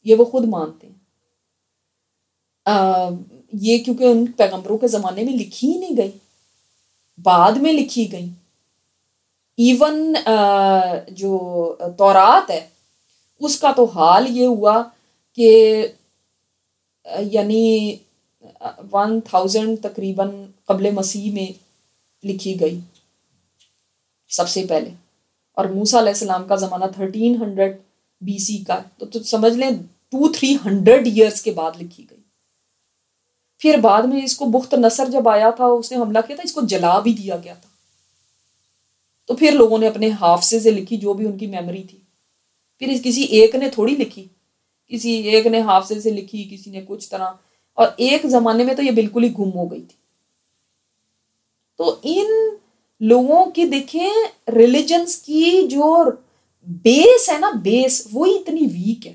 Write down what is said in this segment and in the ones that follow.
یہ وہ خود مانتے ہیں. یہ کیونکہ ان پیغمبروں کے زمانے میں لکھی ہی نہیں گئی، بعد میں لکھی گئی. ایون جو تورات ہے اس کا تو حال یہ ہوا کہ یعنی 1000 تقریباً قبل مسیح میں لکھی گئی سب سے پہلے، اور موسیٰ علیہ السلام کا زمانہ 1300 BC کا، تو سمجھ لیں 200-300 ایئرس کے بعد لکھی گئی. پھر بعد میں اس کو بخت نصر جب آیا تھا، اس نے حملہ کیا تھا، اس کو جلا بھی دیا گیا تھا. تو پھر لوگوں نے اپنے حافظے سے لکھی، جو بھی ان کی میموری تھی. پھر کسی ایک نے تھوڑی لکھی، کسی ایک نے حافظے سے لکھی، کسی نے کچھ طرح، اور ایک زمانے میں تو یہ بالکل ہی گم ہو گئی تھی. تو ان لوگوں کی دیکھیں ریلیجنس کی جو بیس ہے نا، بیس وہی اتنی ویک ہے.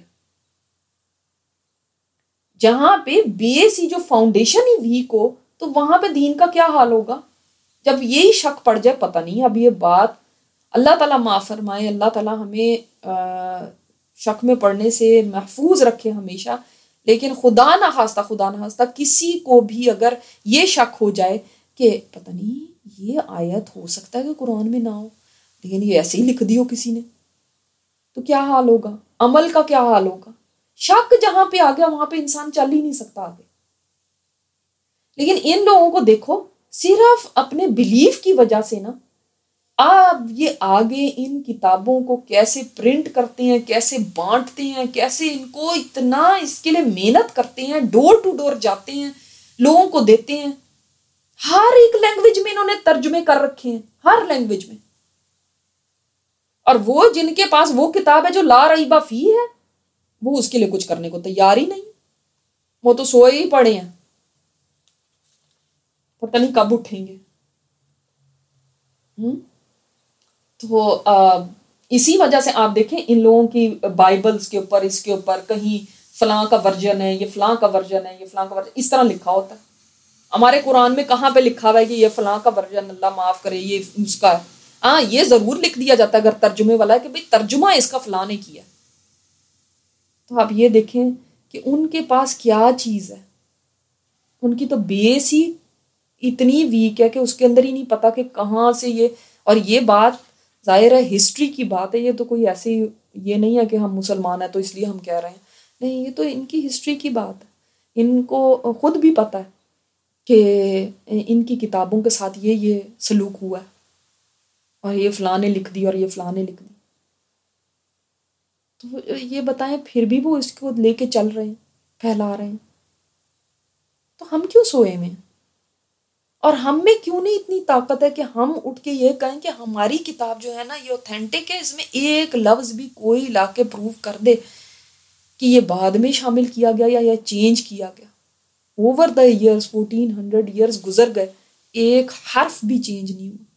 جہاں پہ بیس ہی جو فاؤنڈیشن ہی ویک ہو تو وہاں پہ دین کا کیا حال ہوگا. جب یہی شک پڑ جائے، پتہ نہیں اب یہ بات، اللہ تعالیٰ معاف فرمائے، اللہ تعالیٰ ہمیں شک میں پڑنے سے محفوظ رکھے ہمیشہ. لیکن خدا نخواستہ کسی کو بھی اگر یہ شک ہو جائے کہ پتہ نہیں یہ آیت ہو سکتا ہے کہ قرآن میں نہ ہو، لیکن یہ ایسے ہی لکھ دی ہو کسی نے، تو کیا حال ہوگا، عمل کا کیا حال ہوگا. شک جہاں پہ آ گیا وہاں پہ انسان چل ہی نہیں سکتا آگے. لیکن ان لوگوں کو دیکھو، صرف اپنے بلیف کی وجہ سے نا، اب یہ آگے ان کتابوں کو کیسے پرنٹ کرتے ہیں، کیسے بانٹتے ہیں، کیسے ان کو اتنا اس کے لیے محنت کرتے ہیں، ڈور ٹو ڈور جاتے ہیں، لوگوں کو دیتے ہیں. ہر ایک لینگویج میں انہوں نے ترجمے کر رکھے ہیں، ہر لینگویج میں. اور وہ جن کے پاس وہ کتاب ہے جو لا ریب فیہ ہے، وہ اس کے لیے کچھ کرنے کو تیار ہی نہیں. وہ تو سوئے ہی پڑے ہیں، پتہ نہیں کب اٹھیں گے. تو اسی وجہ سے آپ دیکھیں ان لوگوں کی بائبلز کے اوپر، اس کے اوپر کہیں فلاں کا ورژن ہے، یہ فلاں کا ورژن ہے، یہ فلاں کا ورژن، اس طرح لکھا ہوتا ہے. ہمارے قرآن میں کہاں پہ لکھا ہوا ہے کہ یہ فلاں کا ورژن، اللہ معاف کرے، یہ اس کا ہے. ہاں یہ ضرور لکھ دیا جاتا ہے اگر ترجمے والا ہے کہ بھئی ترجمہ اس کا فلاں نے کیا. تو آپ یہ دیکھیں کہ ان کے پاس کیا چیز ہے، ان کی تو بیس ہی اتنی ویک ہے کہ اس کے اندر ہی نہیں پتا کہ کہاں سے یہ. اور یہ بات ظاہر ہے ہسٹری کی بات ہے، یہ تو کوئی ایسی یہ نہیں ہے کہ ہم مسلمان ہیں تو اس لیے ہم کہہ رہے ہیں، نہیں، یہ تو ان کی ہسٹری کی بات ہے. ان کو خود بھی پتا ہے کہ ان کی کتابوں کے ساتھ یہ سلوک ہوا ہے، اور یہ فلاں نے لکھ دی اور یہ فلاں نے لکھ دی. تو یہ بتائیں پھر بھی وہ اس کو لے کے چل رہے ہیں، پھیلا رہے ہیں. تو ہم کیوں سوئے میں، اور ہم میں کیوں نہیں اتنی طاقت ہے کہ ہم اٹھ کے یہ کہیں کہ ہماری کتاب جو ہے نا یہ اوتھینٹک ہے، اس میں ایک لفظ بھی کوئی لا کے پروف کر دے کہ یہ بعد میں شامل کیا گیا یا یہ چینج کیا گیا. اوور دا ایئرز 1400 ایئرز گزر گئے، ایک حرف بھی چینج نہیں ہوا.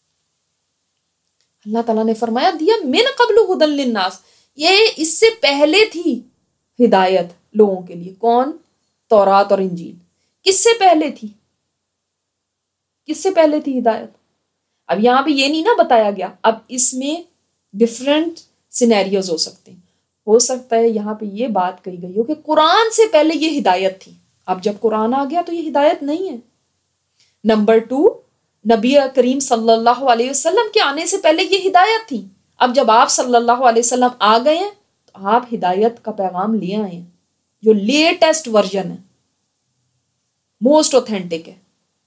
اللہ تعالیٰ نے فرمایا دیا من قبل ھدی للناس، یہ اس سے پہلے تھی ہدایت لوگوں کے لیے. کون؟ تورات اور انجیل. کس سے پہلے تھی؟ کس سے پہلے تھی ہدایت؟ اب یہاں پہ یہ نہیں نا بتایا گیا. اب اس میں ڈفرینٹ سینیریوز ہو سکتے ہیں. ہو سکتا ہے یہاں پہ یہ بات کہی گئی ہو کہ قرآن سے پہلے یہ ہدایت تھی، اب جب قرآن آ گیا تو یہ ہدایت نہیں ہے. نمبر 2، نبی کریم صلی اللہ علیہ وسلم کے آنے سے پہلے یہ ہدایت تھی، اب جب آپ صلی اللہ علیہ وسلم آ گئے ہیں تو آپ ہدایت کا پیغام لے آئے ہیں جو لیٹسٹ ورژن ہے، موسٹ اوتھینٹک ہے.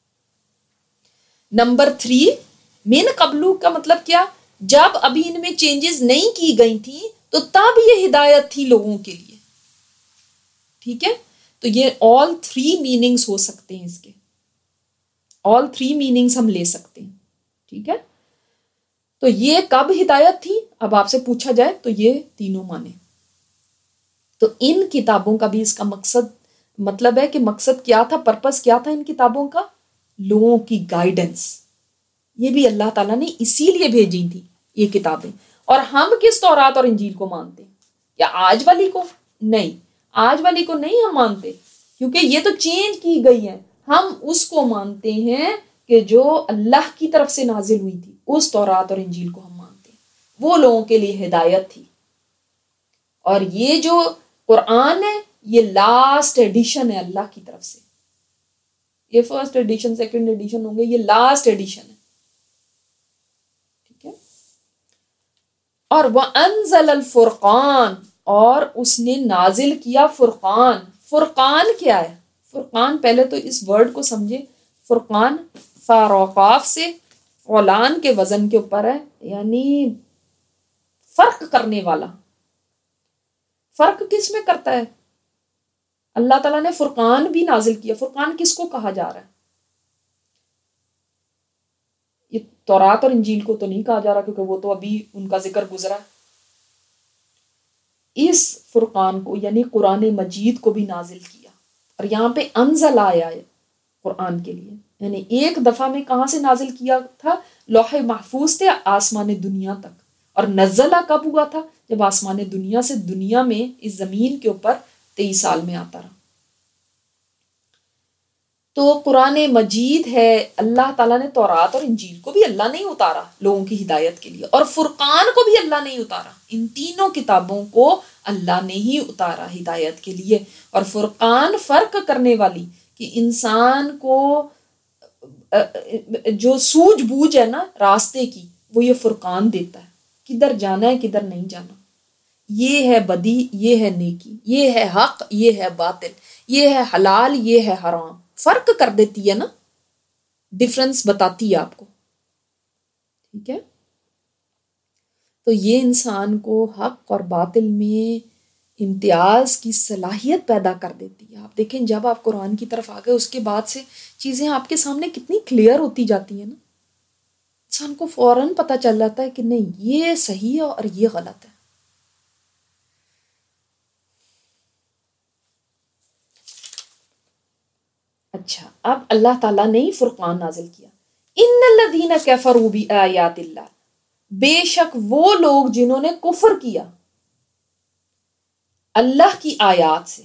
نمبر 3، من قبلو کا مطلب کیا؟ جب ابھی ان میں چینجز نہیں کی گئی تھی تو تب یہ ہدایت تھی لوگوں کے لیے. ٹھیک ہے، تو یہ all 3 میننگز ہو سکتے ہیں، اس کے all 3 میننگز ہم لے سکتے ہیں. ٹھیک ہے، تو یہ کب ہدایت تھی اب آپ سے پوچھا جائے تو یہ تینوں معنی. تو ان کتابوں کا بھی اس کا مطلب ہے کہ مقصد کیا تھا، پرپس کیا تھا ان کتابوں کا؟ لوگوں کی گائیڈنس. یہ بھی اللہ تعالیٰ نے اسی لیے بھیجی تھی یہ کتابیں. اور ہم کس تورات اور انجیل کو مانتے ہیں؟ کیا آج والی کو؟ نہیں، آج والی کو نہیں ہم مانتے، کیونکہ یہ تو چینج کی گئی ہے. ہم اس کو مانتے ہیں کہ جو اللہ کی طرف سے نازل ہوئی تھی، اس تورات اور انجیل کو ہم مانتے ہیں. وہ لوگوں کے لیے ہدایت تھی. اور یہ جو قرآن ہے یہ لاسٹ ایڈیشن ہے اللہ کی طرف سے. یہ فرسٹ ایڈیشن سیکنڈ ایڈیشن ہوں گے، یہ لاسٹ ایڈیشن ہے. ٹھیک ہے. اور وَأَنزَلَ الْفُرْقَانَ، اور اس نے نازل کیا فرقان. فرقان کیا ہے؟ فرقان پہلے تو اس ورڈ کو سمجھے. فرقان فاروقاف سے فولان کے وزن کے اوپر ہے، یعنی فرق کرنے والا. فرق کس میں کرتا ہے؟ اللہ تعالیٰ نے فرقان بھی نازل کیا. فرقان کس کو کہا جا رہا ہے؟ یہ تورات اور انجیل کو تو نہیں کہا جا رہا کیونکہ وہ تو ابھی ان کا ذکر گزرا ہے. اس فرقان کو یعنی قرآن مجید کو بھی نازل کیا. اور یہاں پہ انزل آیا ہے قرآن کے لیے، یعنی ایک دفعہ میں کہاں سے نازل کیا تھا؟ لوح محفوظ تھے آسمان دنیا تک. اور نزلہ کب ہوا تھا؟ جب آسمان دنیا سے دنیا میں اس زمین کے اوپر 23 سال میں آتا رہا. تو قرآن مجید ہے، اللہ تعالیٰ نے تورات اور انجیل کو بھی اللہ نہیں اتارا لوگوں کی ہدایت کے لیے، اور فرقان کو بھی اللہ نہیں اتارا. ان تینوں کتابوں کو اللہ نے ہی اتارا ہدایت کے لیے. اور فرقان فرق کرنے والی، کہ انسان کو جو سوجھ بوجھ ہے نا راستے کی، وہ یہ فرقان دیتا ہے، کدھر جانا ہے کدھر نہیں جانا، یہ ہے بدی یہ ہے نیکی، یہ ہے حق یہ ہے باطل، یہ ہے حلال یہ ہے حرام. فرق کر دیتی ہے نا، ڈفرنس بتاتی ہے آپ کو. ٹھیک ہے. تو یہ انسان کو حق اور باطل میں امتیاز کی صلاحیت پیدا کر دیتی ہے. آپ دیکھیں جب آپ قرآن کی طرف آ گئے اس کے بعد سے چیزیں آپ کے سامنے کتنی کلیئر ہوتی جاتی ہیں نا. انسان کو فوراً پتہ چل جاتا ہے کہ نہیں یہ صحیح ہے اور یہ غلط ہے. اچھا، اب اللہ تعالیٰ نے فرقان نازل کیا. ان الذین کفروا بآیات اللہ، بے شک وہ لوگ جنہوں نے کفر کیا اللہ کی آیات سے.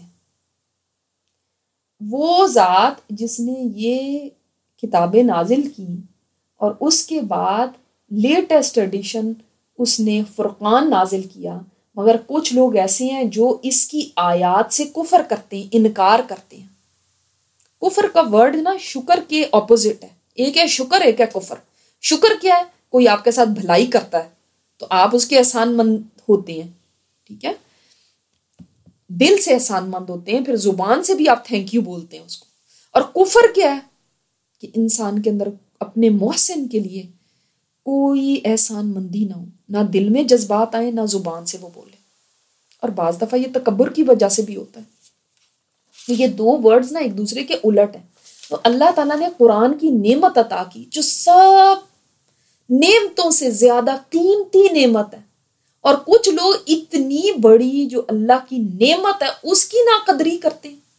وہ ذات جس نے یہ کتابیں نازل کی اور اس کے بعد لیٹسٹ ایڈیشن اس نے فرقان نازل کیا، مگر کچھ لوگ ایسے ہیں جو اس کی آیات سے کفر کرتے ہیں، انکار کرتے ہیں. کفر کا ورڈ نا شکر کے اپوزٹ ہے. ایک ہے شکر ایک ہے کفر. شکر کیا ہے؟ کوئی آپ کے ساتھ بھلائی کرتا ہے تو آپ اس کے احسان مند ہوتے ہیں. ٹھیک ہے، دل سے احسان مند ہوتے ہیں، پھر زبان سے بھی آپ تھینک یو بولتے ہیں اس کو. اور کفر کیا ہے؟ کہ انسان کے اندر اپنے محسن کے لیے کوئی احسان مندی نہ ہو، نہ دل میں جذبات آئیں نہ زبان سے وہ بولے. اور بعض دفعہ یہ تکبر کی وجہ سے بھی ہوتا ہے. یہ دو ورڈز نا ایک دوسرے کے الٹ ہیں. تو اللہ تعالیٰ نے قرآن کی نعمت عطا کی جو سب نعمتوں سے زیادہ قیمتی نعمت ہے، اور کچھ لوگ اتنی بڑی جو اللہ کی نعمت ہے اس کی ناقدری کرتے ہیں.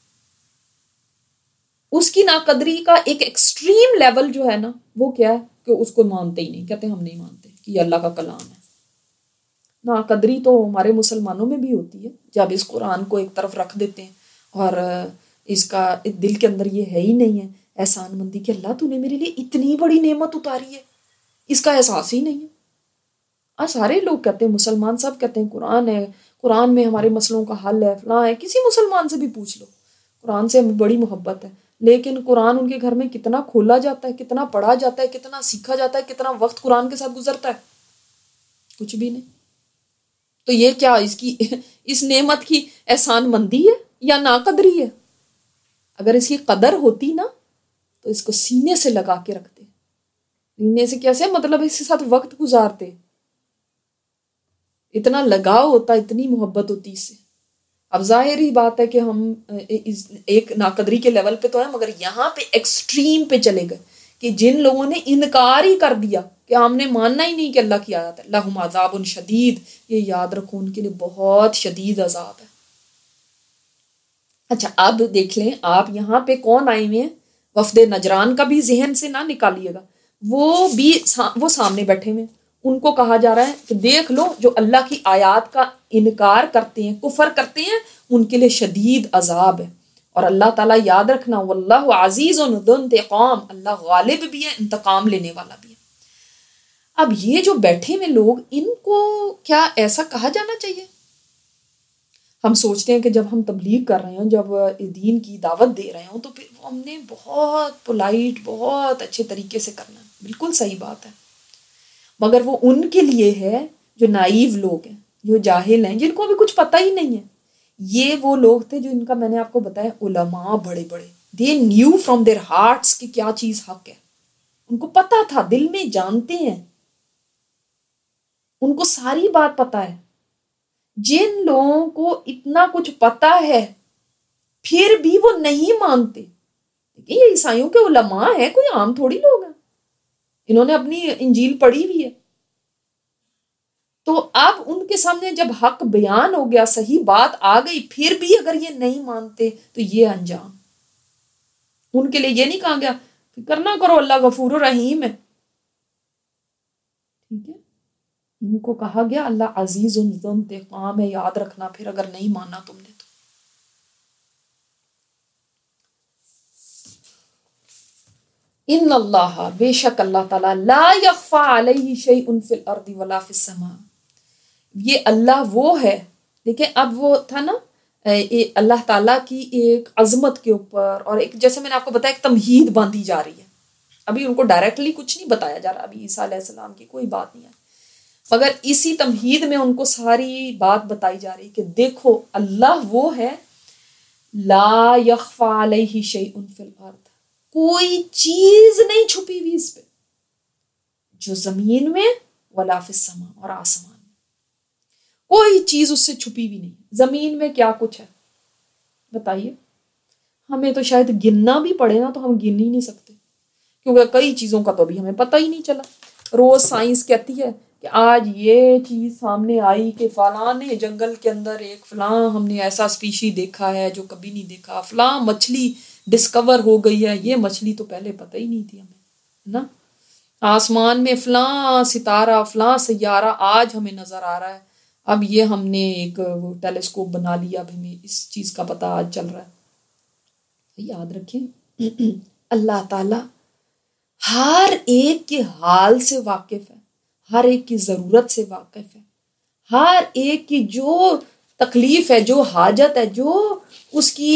اس کی ناقدری کا ایک ایکسٹریم لیول جو ہے نا وہ کیا ہے کہ اس کو مانتے ہی نہیں، کہتے ہم نہیں مانتے کہ یہ اللہ کا کلام ہے. ناقدری تو ہمارے مسلمانوں میں بھی ہوتی ہے جب اس قرآن کو ایک طرف رکھ دیتے ہیں اور اس کا دل کے اندر یہ ہے ہی نہیں ہے احسان مندی کہ اللہ تو نے میرے لیے اتنی بڑی نعمت اتاری ہے، اس کا احساس ہی نہیں ہے. سارے لوگ کہتے ہیں، مسلمان سب کہتے ہیں قرآن ہے، قرآن میں ہمارے مسئلوں کا حل ہے، فلاں ہے. کسی مسلمان سے بھی پوچھ لو، قرآن سے ہمیں بڑی محبت ہے، لیکن قرآن ان کے گھر میں کتنا کھولا جاتا ہے، کتنا پڑھا جاتا ہے، کتنا سیکھا جاتا ہے، کتنا وقت قرآن کے ساتھ گزرتا ہے؟ کچھ بھی نہیں. تو یہ کیا اس نعمت کی احسان مندی ہے یا ناقدری ہے؟ اگر اس کی قدر ہوتی نا تو اس کو سینے سے لگا کے رکھتے. سینے سے کیسے؟ مطلب اس کے ساتھ وقت گزارتے، اتنا لگاؤ ہوتا، اتنی محبت ہوتی اس سے. اب ظاہر ہی بات ہے کہ ہم ایک ناقدری کے لیول پہ تو ہیں، مگر یہاں پہ ایکسٹریم پہ چلے گئے کہ جن لوگوں نے انکار ہی کر دیا کہ ہم نے ماننا ہی نہیں کہ اللہ کی آیات ہے. لہم عذاب شدید، یہ یاد رکھو ان کے لیے بہت شدید عذاب ہے. اچھا اب دیکھ لیں آپ یہاں پہ کون آئے ہوئے ہیں. وفد نجران کا بھی ذہن سے نہ نکالیے گا، وہ سامنے بیٹھے ہوئے. ان کو کہا جا رہا ہے کہ دیکھ لو جو اللہ کی آیات کا انکار کرتے ہیں، کفر کرتے ہیں، ان کے لیے شدید عذاب ہے. اور اللہ تعالیٰ یاد رکھنا واللہ عزیز ذو انتقام، اللہ غالب بھی ہے، انتقام لینے والا بھی ہے. اب یہ جو بیٹھے ہوئے لوگ، ان کو کیا ایسا کہا جانا چاہیے؟ ہم سوچتے ہیں کہ جب ہم تبلیغ کر رہے ہوں، جب دین کی دعوت دے رہے ہوں، تو پھر ہم نے بہت پولائٹ، بہت اچھے طریقے سے کرنا ہے. بالکل صحیح بات ہے، مگر وہ ان کے لیے ہے جو نائیو لوگ ہیں، جو جاہل ہیں، جن کو بھی کچھ پتہ ہی نہیں ہے. یہ وہ لوگ تھے جو ان کا میں نے آپ کو بتایا علماء بڑے بڑے، they knew from their hearts کہ کیا چیز حق ہے. ان کو پتا تھا، دل میں جانتے ہیں، ان کو ساری بات پتا ہے. جن لوگوں کو اتنا کچھ پتا ہے پھر بھی وہ نہیں مانتے. یہ عیسائیوں کے علماء ہیں، کوئی عام تھوڑی لوگ ہیں. انہوں نے اپنی انجیل پڑھی ہوئی ہے. تو اب ان کے سامنے جب حق بیان ہو گیا، صحیح بات آ گئی، پھر بھی اگر یہ نہیں مانتے تو یہ انجام. ان کے لیے یہ نہیں کہا گیا فکر نہ کرو اللہ غفور الرحیم ہے. ٹھیک ہے، ان کو کہا گیا اللہ عزیز ذو انتقام ہے، یاد رکھنا پھر اگر نہیں مانا تم نے تو. ان اللہ، بے شک اللہ تعالیٰ، لا یخفی علیہ شیء فی الارض ولا فی السماء. یہ اللہ وہ ہے. دیکھیں اب وہ تھا نا اللہ تعالیٰ کی ایک عظمت کے اوپر، اور ایک جیسے میں نے آپ کو بتایا ایک تمہید باندھی جا رہی ہے. ابھی ان کو ڈائریکٹلی کچھ نہیں بتایا جا رہا، ابھی عیسیٰ علیہ السلام کی کوئی بات نہیں ہے، مگر اسی تمہید میں ان کو ساری بات بتائی جا رہی کہ دیکھو اللہ وہ ہے لا یخفی علیہ شیء فی الارض، کوئی چیز نہیں چھپی ہوئی اس پہ، جو زمین میں ولا فی السماء، اور آسمان میں کوئی چیز اس سے چھپی ہوئی نہیں. زمین میں کیا کچھ ہے بتائیے؟ ہمیں تو شاید گننا بھی پڑے نا تو ہم گن ہی نہیں سکتے، کیونکہ کئی چیزوں کا تو ابھی ہمیں پتہ ہی نہیں چلا. روز سائنس کہتی ہے کہ آج یہ چیز سامنے آئی کہ فلاں نے جنگل کے اندر ایک فلاں ہم نے ایسا اسپیشی دیکھا ہے جو کبھی نہیں دیکھا، فلاں مچھلی ڈسکور ہو گئی ہے. یہ مچھلی تو پہلے پتہ ہی نہیں تھی ہمیں نا. آسمان میں فلاں ستارہ، فلاں سیارہ آج ہمیں نظر آ رہا ہے. اب یہ ہم نے ایک وہ ٹیلیسکوپ بنا لیا، اب ہمیں اس چیز کا پتہ آج چل رہا ہے. یاد رکھیں اللہ تعالیٰ ہر ایک کے حال سے واقف ہے، ہر ایک کی ضرورت سے واقف ہے، ہر ایک کی جو تکلیف ہے، جو حاجت ہے، جو اس کی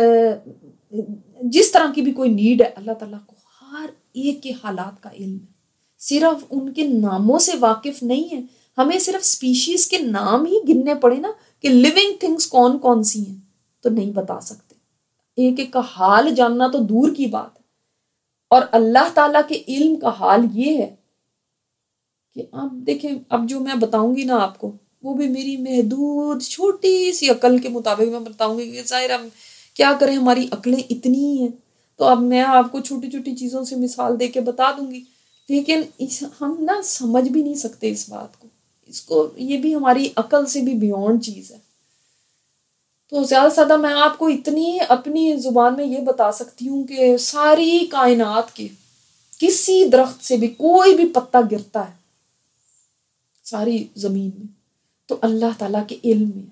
جس طرح کی بھی کوئی نیڈ ہے، اللہ تعالیٰ کو ہر ایک کے حالات کا علم ہے. صرف ان کے ناموں سے واقف نہیں ہے. ہمیں صرف سپیشیز کے نام ہی گننے پڑے نا کہ لیونگ تھنگس کون کون سی ہیں تو نہیں بتا سکتے. ایک ایک کا حال جاننا تو دور کی بات ہے. اور اللہ تعالیٰ کے علم کا حال یہ ہے کہ آپ دیکھیں، اب جو میں بتاؤں گی نا آپ کو، وہ بھی میری محدود چھوٹی سی عقل کے مطابق میں بتاؤں گی. ظاہر ہم کیا کریں، ہماری عقلیں اتنی ہیں تو اب میں آپ کو چھوٹی چھوٹی چیزوں سے مثال دے کے بتا دوں گی، لیکن ہم نہ سمجھ بھی نہیں سکتے اس بات کو. اس کو یہ بھی ہماری عقل سے بھی بیونڈ چیز ہے. تو زیادہ سے زیادہ میں آپ کو اتنی اپنی زبان میں یہ بتا سکتی ہوں کہ ساری کائنات کے کسی درخت سے بھی کوئی بھی پتا گرتا ہے ساری زمین میں تو اللہ تعالیٰ کے علم میں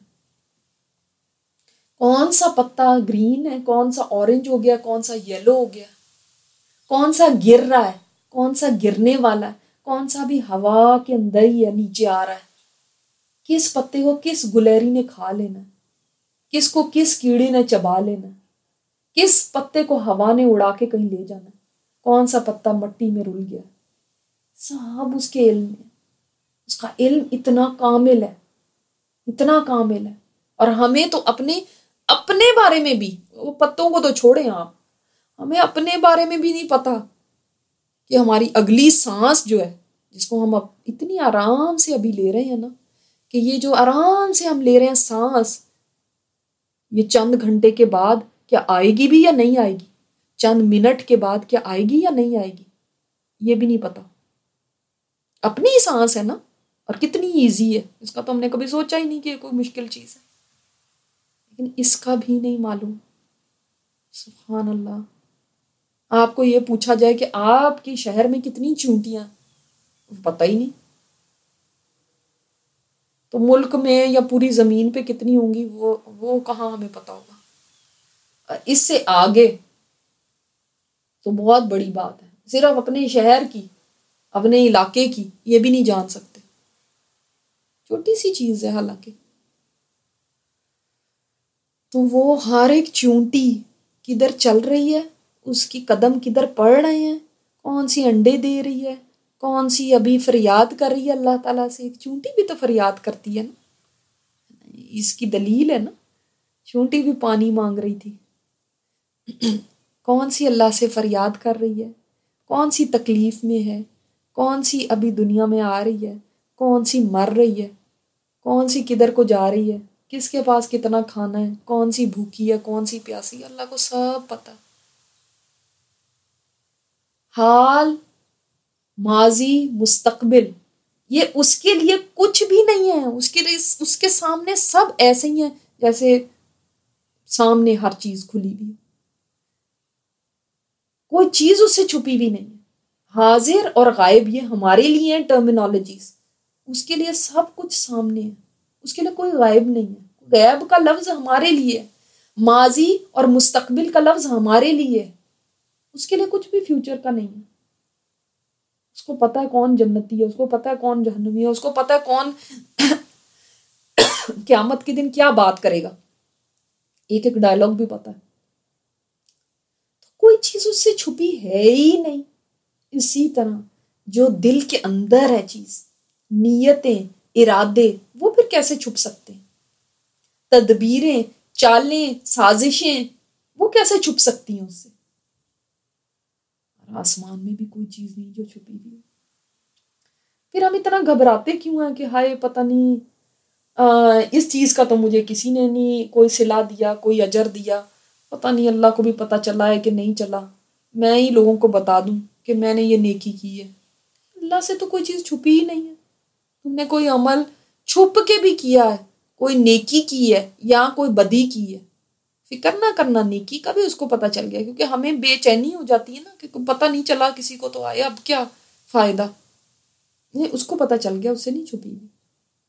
کون سا پتا گرین ہے، کون سا اورنج ہو گیا، کون سا یلو ہو گیا، کون سا گر رہا ہے، کون سا گرنے والا ہے، کون سا بھی ہوا کے اندر ہی ہے، نیچے آ رہا ہے، کس پتے کو کس گلیری نے کھا لینا ہے، کس کو کس کیڑے نے چبا لینا ہے، کس پتے کو ہوا نے اڑا کے کہیں لے جانا ہے، کون سا پتا مٹی میں رل گیا، سب اس کے علم میں. اس کا علم اتنا کامل ہے، اتنا کامل ہے. اور ہمیں تو اپنے بارے میں بھی، وہ پتوں کو تو چھوڑیں آپ، ہمیں اپنے بارے میں بھی نہیں پتا کہ ہماری اگلی سانس جو ہے، جس کو ہم اب اتنی آرام سے ابھی لے رہے ہیں نا، کہ یہ جو آرام سے ہم لے رہے ہیں سانس، یہ چند گھنٹے کے بعد کیا آئے گی بھی یا نہیں آئے گی، چند منٹ کے بعد کیا آئے گی یا نہیں آئے گی، یہ بھی نہیں پتا. اپنی ہی سانس ہے نا، اور کتنی ایزی ہے، اس کا تو ہم نے کبھی سوچا ہی نہیں کہ کوئی مشکل چیز ہے، لیکن اس کا بھی نہیں معلوم. سبحان اللہ. آپ کو یہ پوچھا جائے کہ آپ کے شہر میں کتنی چونٹیاں، پتہ ہی نہیں. تو ملک میں یا پوری زمین پہ کتنی ہوں گی وہ کہاں ہمیں پتا ہوگا. اس سے آگے تو بہت بڑی بات ہے، صرف اپنے شہر کی، اپنے علاقے کی یہ بھی نہیں جان سکتے. چھوٹی سی چیز ہے حالانکہ. تو وہ ہر ایک چونٹی کدھر چل رہی ہے، اس کی قدم کدھر پڑ رہے ہیں، کون سی انڈے دے رہی ہے، کون سی ابھی فریاد کر رہی ہے اللہ تعالیٰ سے. ایک چونٹی بھی تو فریاد کرتی ہے نا، اس کی دلیل ہے نا. چونٹی بھی پانی مانگ رہی تھی. کون سی اللہ سے فریاد کر رہی ہے، کون سی تکلیف میں ہے، کون سی ابھی دنیا میں آ رہی ہے، کون سی مر رہی ہے، کون سی کدھر کو جا رہی ہے، کس کے پاس کتنا کھانا ہے، کون سی بھوکی ہے، کون سی پیاسی ہے، اللہ کو سب پتہ. حال، ماضی، مستقبل، یہ اس کے لیے کچھ بھی نہیں ہے. اس کے سامنے سب ایسے ہی ہیں جیسے سامنے ہر چیز کھلی ہوئی. کوئی چیز اس سے چھپی بھی نہیں ہے. حاضر اور غائب یہ ہمارے لیے ہیں ٹرمینالوجیز، اس کے لیے سب کچھ سامنے ہے. اس کے لیے کوئی غائب نہیں ہے. غیب کا لفظ ہمارے لیے ہے، ماضی اور مستقبل کا لفظ ہمارے لیے ہے. اس کے لیے کچھ بھی فیوچر کا نہیں ہے. اس کو پتہ ہے کون جنتی ہے، اس کو پتہ ہے کون جہنمی ہے، اس کو پتہ ہے کون قیامت کے دن کیا بات کرے گا. ایک ایک ڈائلاگ بھی پتہ ہے. کوئی چیز اس سے چھپی ہے ہی نہیں. اسی طرح جو دل کے اندر ہے چیز، نیتیں، ارادے، وہ پھر کیسے چھپ سکتے ہیں؟ تدبیریں، چالیں، سازشیں، وہ کیسے چھپ سکتی ہیں اس سے؟ اور آسمان میں بھی کوئی چیز نہیں جو چھپی ہوئی ہے. پھر ہم اتنا گھبراتے کیوں ہیں کہ ہائے پتہ نہیں اس چیز کا تو مجھے کسی نے نہیں کوئی صلہ دیا، کوئی اجر دیا، پتہ نہیں اللہ کو بھی پتہ چلا ہے کہ نہیں چلا، میں ہی لوگوں کو بتا دوں کہ میں نے یہ نیکی کی ہے. اللہ سے تو کوئی چیز چھپی ہی نہیں ہے. تم نے کوئی عمل چھپ کے بھی کیا ہے، کوئی نیکی کی ہے یا کوئی بدی کی ہے، فکر نہ کرنا، نیکی کا بھی اس کو پتہ چل گیا. کیونکہ ہمیں بے چینی ہو جاتی ہے نا کہ پتہ نہیں چلا کسی کو تو آیا، اب کیا فائدہ. اس کو پتہ چل گیا، اس سے نہیں چھپی ہوئی.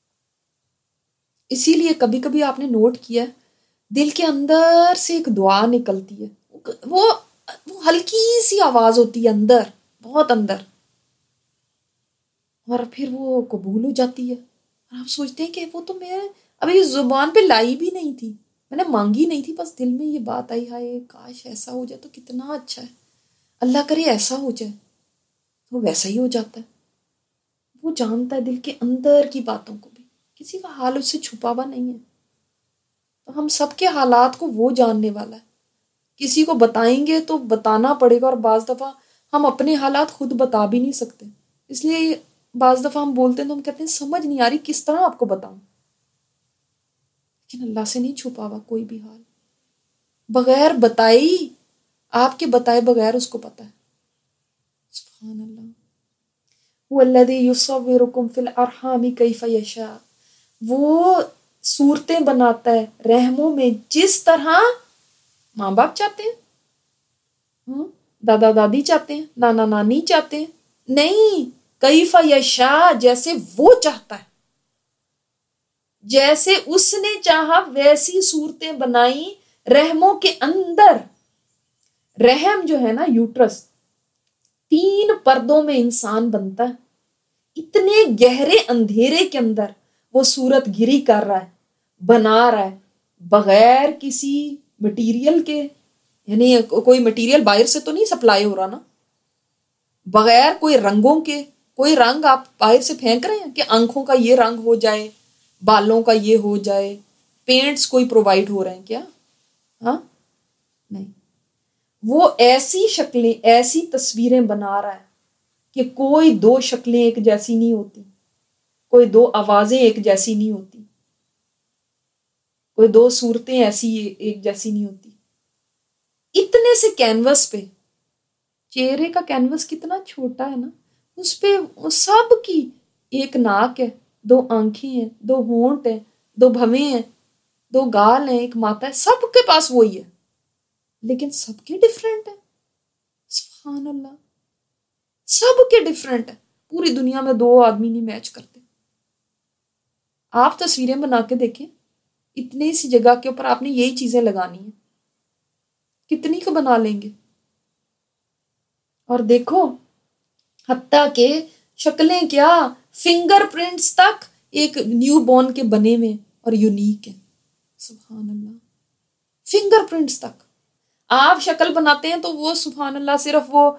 اسی لیے کبھی کبھی آپ نے نوٹ کیا ہے دل کے اندر سے ایک دعا نکلتی ہے، وہ ہلکی سی آواز ہوتی ہے اندر، بہت اندر، اور پھر وہ قبول ہو جاتی ہے. اور آپ سوچتے ہیں کہ وہ تو میں ابھی زبان پہ لائی بھی نہیں تھی، میں نے مانگی نہیں تھی، بس دل میں یہ بات آئی، ہائے کاش ایسا ہو جائے تو کتنا اچھا ہے، اللہ کرے ایسا ہو جائے. وہ ویسا ہی ہو جاتا ہے. وہ جانتا ہے دل کے اندر کی باتوں کو بھی، کسی کا حال اس سے چھپا ہوا نہیں ہے. تو ہم سب کے حالات کو وہ جاننے والا ہے. کسی کو بتائیں گے تو بتانا پڑے گا، اور بعض دفعہ ہم اپنے حالات خود بتا بھی نہیں سکتے. اس لیے بعض دفعہ ہم بولتے ہیں تو ہم کہتے ہیں سمجھ نہیں آ رہی کس طرح آپ کو بتاؤں. لیکن اللہ سے نہیں چھپا ہوا کوئی بھی حال، بغیر بتائے، آپ کے بتائے بغیر اس کو پتہ ہے. سبحان اللہ. والذی یصورکم فی الارحام کیف یشاء، وہ صورتیں بناتا ہے رحموں میں جس طرح ماں باپ چاہتے ہیں، دادا دادی چاہتے ہیں، نانا نانی چاہتے ہیں. نہیں، کیف یشاء، جیسے وہ چاہتا ہے، جیسے اس نے چاہا ویسی صورتیں بنائی رحموں کے اندر. رحم جو ہے نا، یوٹرس، 3 پردوں میں انسان بنتا ہے. اتنے گہرے اندھیرے کے اندر وہ صورت گری کر رہا ہے، بنا رہا ہے، بغیر کسی مٹیریل کے، یعنی کوئی مٹیریل باہر سے تو نہیں سپلائی ہو رہا نا، بغیر کوئی رنگوں کے. کوئی رنگ آپ باہر سے پھینک رہے ہیں کہ آنکھوں کا یہ رنگ ہو جائے، بالوں کا یہ ہو جائے، پینٹس کوئی پرووائڈ ہو رہے ہیں کیا؟ ہاں نہیں. وہ ایسی شکلیں، ایسی تصویریں بنا رہا ہے کہ کوئی 2 شکلیں ایک جیسی نہیں ہوتی، کوئی 2 آوازیں ایک جیسی نہیں ہوتی، کوئی 2 صورتیں ایسی ایک جیسی نہیں ہوتی. اتنے سے کینوس پہ، چہرے کا کینوس کتنا چھوٹا ہے نا، اس پہ سب کی ایک ناک ہے، 2 آنکھیں ہیں، 2 ہونٹ ہیں، 2 بھویں ہیں، 2 گال ہیں، ایک ماتھا ہے، سب کے پاس وہی ہے، لیکن سب کے ڈیفرنٹ ہے. سبحان اللہ، سب کے ڈیفرنٹ ہے. پوری دنیا میں 2 آدمی نہیں میچ کرتے. آپ تصویریں بنا کے دیکھیں، اتنی سی جگہ کے اوپر آپ نے یہی چیزیں لگانی ہیں، کتنی کو بنا لیں گے؟ اور دیکھو حتیٰ کہ شکلیں کیا، فنگر پرنٹس تک ایک نیو بورن کے بنے میں اور یونیک ہے. سبحان اللہ. فنگر پرنٹس تک. آپ شکل بناتے ہیں تو وہ سبحان اللہ صرف وہ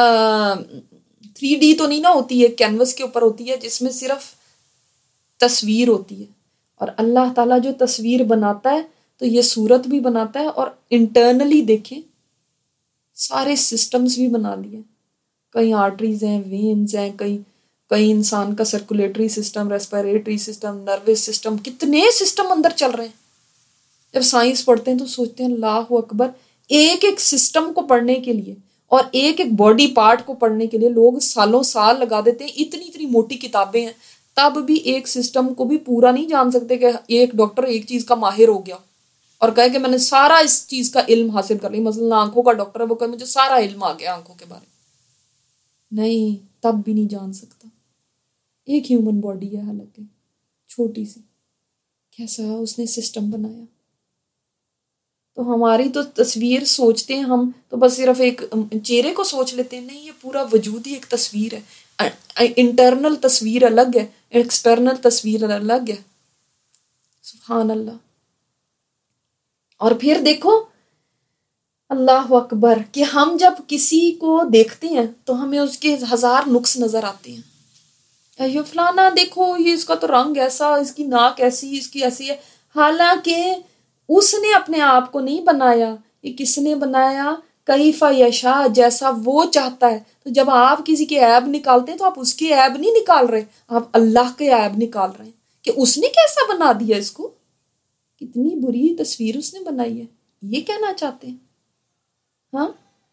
3D تو نہیں نا ہوتی ہے، کینوس کے اوپر ہوتی ہے جس میں صرف تصویر ہوتی ہے. اور اللہ تعالیٰ جو تصویر بناتا ہے تو یہ صورت بھی بناتا ہے، اور انٹرنلی دیکھیں سارے سسٹمز بھی بنا لیے. کئی آرٹریز ہیں، وینز ہیں، کئی انسان کا circulatory system, respiratory system, nervous system, کتنے سسٹم اندر چل رہے ہیں. جب سائنس پڑھتے ہیں تو سوچتے ہیں اللہ اکبر، ایک ایک سسٹم کو پڑھنے کے لیے اور ایک ایک باڈی پارٹ کو پڑھنے کے لیے لوگ سالوں سال لگا دیتے ہیں. اتنی اتنی موٹی کتابیں ہیں، تب بھی ایک سسٹم کو بھی پورا نہیں جان سکتے کہ ایک ڈاکٹر ایک چیز کا ماہر ہو گیا اور کہے کہ میں نے سارا اس چیز کا علم حاصل کر لیا. مثلا آنکھوں کا ڈاکٹر ہے، وہ کہے مجھے سارا علم آ گیا آنکھوں کے بارے میں. نہیں، تب بھی نہیں جان سکتا. ایک ہیومن باڈی ہے حالانکہ چھوٹی سی، کیسا اس نے سسٹم بنایا. تو ہماری تو تصویر سوچتے ہیں ہم تو بس صرف ایک چہرے کو سوچ لیتے ہیں. نہیں، یہ پورا وجود ہی ایک تصویر ہے. انٹرنل تصویر الگ ہے، ایکسٹرنل تصویر الگ ہے. سبحان اللہ. اور پھر دیکھو اللہ اکبر کہ ہم جب کسی کو دیکھتے ہیں تو ہمیں اس کے 1000 نقص نظر آتے ہیں. یہ فلانا دیکھو، یہ اس کا تو رنگ ایسا، اس کی ناک ایسی، اس کی ایسی ہے. حالانکہ اس نے اپنے آپ کو نہیں بنایا. یہ کس نے بنایا؟ کیف یشاء، جیسا وہ چاہتا ہے. تو جب آپ کسی کے عیب نکالتے ہیں تو آپ اس کے عیب نہیں نکال رہے، آپ اللہ کے عیب نکال رہے ہیں کہ اس نے کیسا بنا دیا اس کو، کتنی بری تصویر اس نے بنائی ہے. یہ کہنا چاہتے ہیں. ہاں،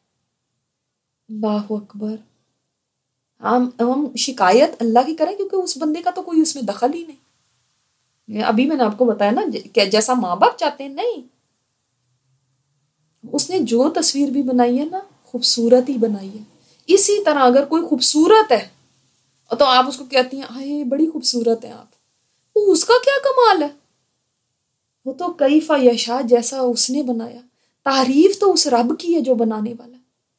اللہ اکبر. ہم شکایت اللہ کی کریں کیونکہ اس بندے کا تو کوئی اس میں دخل ہی نہیں. ابھی میں نے آپ کو بتایا نا کہ جیسا ماں باپ چاہتے ہیں، نہیں، اس نے جو تصویر بھی بنائی ہے نا خوبصورت ہی بنائی ہے. اسی طرح اگر کوئی خوبصورت ہے تو آپ اس کو کہتی ہیں ہائے بڑی خوبصورت ہے آپ، وہ اس کا کیا کمال ہے؟ وہ تو کیف یشاء، جیسا اس نے بنایا. تعریف تو اس رب کی ہے جو بنانے والا.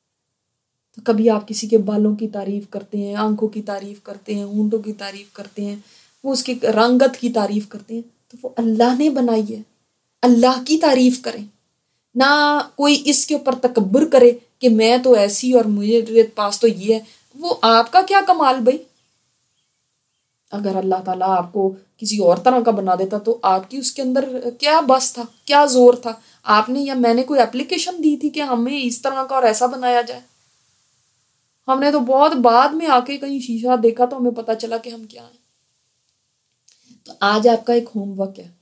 تو کبھی آپ کسی کے بالوں کی تعریف کرتے ہیں، آنکھوں کی تعریف کرتے ہیں، ہونٹوں کی تعریف کرتے ہیں، وہ اس کی رنگت کی تعریف کرتے ہیں، تو وہ اللہ نے بنائی ہے. اللہ کی تعریف کریں، نہ کوئی اس کے اوپر تکبر کرے کہ میں تو ایسی اور مجھے پاس تو یہ ہے. وہ آپ کا کیا کمال بھائی؟ اگر اللہ تعالیٰ آپ کو کسی اور طرح کا بنا دیتا تو آپ کی اس کے اندر کیا بس تھا، کیا زور تھا؟ آپ نے یا میں نے کوئی اپلیکیشن دی تھی کہ ہمیں اس طرح کا اور ایسا بنایا جائے؟ ہم نے تو بہت بعد میں آ کے کہیں شیشہ دیکھا تو ہمیں پتا چلا کہ ہم کیا ہیں. تو آج آپ کا ایک ہوم ورک ہے،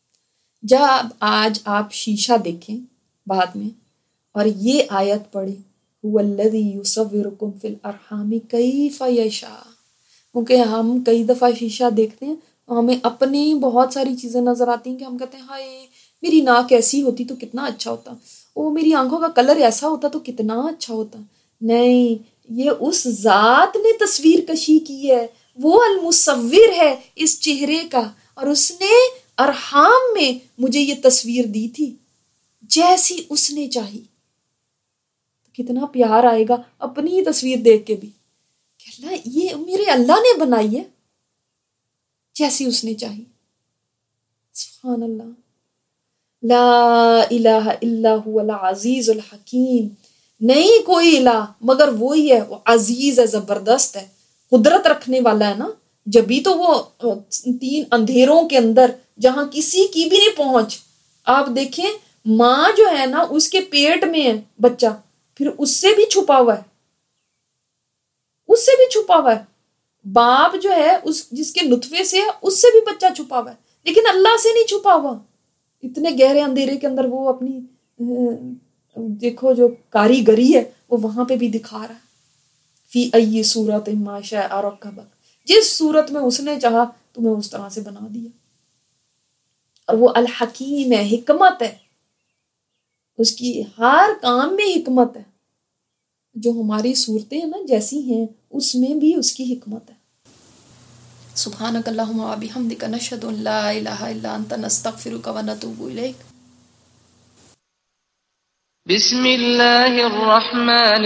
جب آج آپ شیشہ دیکھیں بعد میں اور یہ آیت پڑھیں هو الذی یصورکم فی الارحام کیف یشاء. کیونکہ ہم کئی دفعہ شیشہ دیکھتے ہیں تو ہمیں اپنی بہت ساری چیزیں نظر آتی ہیں کہ ہم کہتے ہیں ہائے میری ناک ایسی ہوتی تو کتنا اچھا ہوتا، او میری آنکھوں کا کلر ایسا ہوتا تو کتنا اچھا ہوتا. نہیں، یہ اس ذات نے تصویر کشی کی ہے، وہ المصور ہے اس چہرے کا، اور اس نے ارحام میں مجھے یہ تصویر دی تھی جیسی اس نے چاہی. کتنا پیار آئے گا اپنی تصویر دیکھ کے بھی کہ اللہ یہ میرے اللہ نے بنائی ہے جیسی اس نے چاہی. سبحان اللہ. لا الہ الا هو العزیز الحکیم. نہیں کوئی الہ مگر وہی ہے، وہ عزیز ہے، زبردست ہے، قدرت رکھنے والا ہے نا. جبھی تو وہ 3 اندھیروں کے اندر جہاں کسی کی بھی نہیں پہنچ. آپ دیکھیں ماں جو ہے نا اس کے پیٹ میں ہے بچہ، پھر اس سے بھی چھپا ہوا ہے، اس سے بھی چھپا ہوا ہے. باپ جو ہے اس جس کے نطفے سے ہے اس سے بھی بچہ چھپا ہوا ہے، لیکن اللہ سے نہیں چھپا ہوا. اتنے گہرے اندھیرے کے اندر وہ اپنی دیکھو جو کاریگری ہے وہ وہاں پہ بھی دکھا رہا ہے. فی ای صورت ما شاء رکبک، جس صورت میں اس نے چاہا تمہیں اس طرح سے بنا دیا. اور وہ الحکیم ہے، حکمت ہے، اس کی ہر کام میں حکمت ہے. جو ہماری صورتیں ہیں نا جیسی ہیں اس میں بھی اس کی حکمت ہے. سبحانک اللہم و بحمدک نشہد ان لا الہ الا انت نستغفرک و نتوب الیک. بسم اللہ الرحمن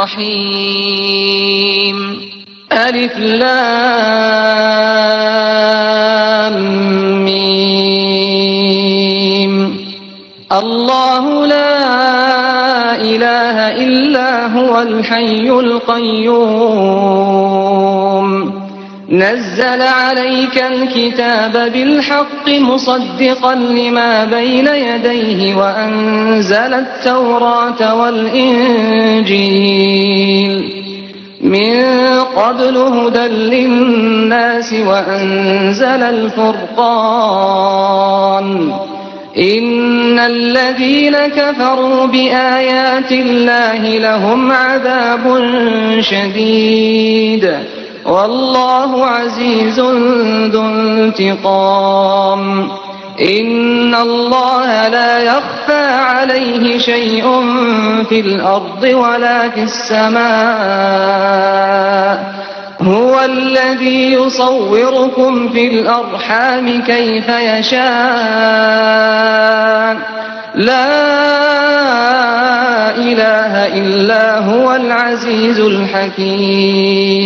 الرحیم. الف لام میم الله لا إله إلا هو الحي القيوم نزل عليك الكتاب بالحق مصدقا لما بين يديه وأنزل التوراة والإنجيل من قبل هدى للناس وأنزل الفرقان إن الذين كفروا بآيات الله لهم عذاب شديد والله عزيز ذو انتقام إن الله لا يخفى عليه شيء في الأرض ولا في السماء هو الذي يصوركم في الأرحام كيف يشاء لا إله إلا هو العزيز الحكيم